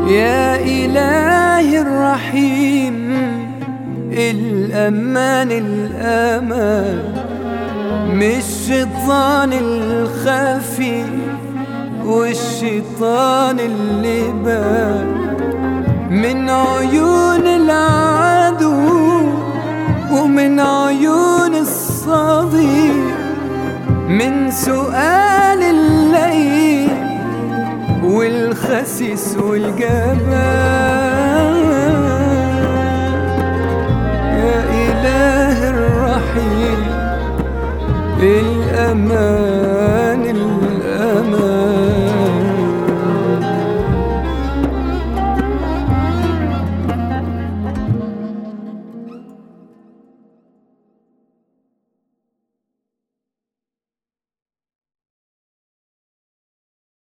يا إلهي الرحيم، الأمان الأمان من الشيطان الخفي والشيطان اللي بان، من عيون العدو ومن عيون الصديق، من سؤال الليل والخسيس والجبان. يا إله الرحيم، الأمان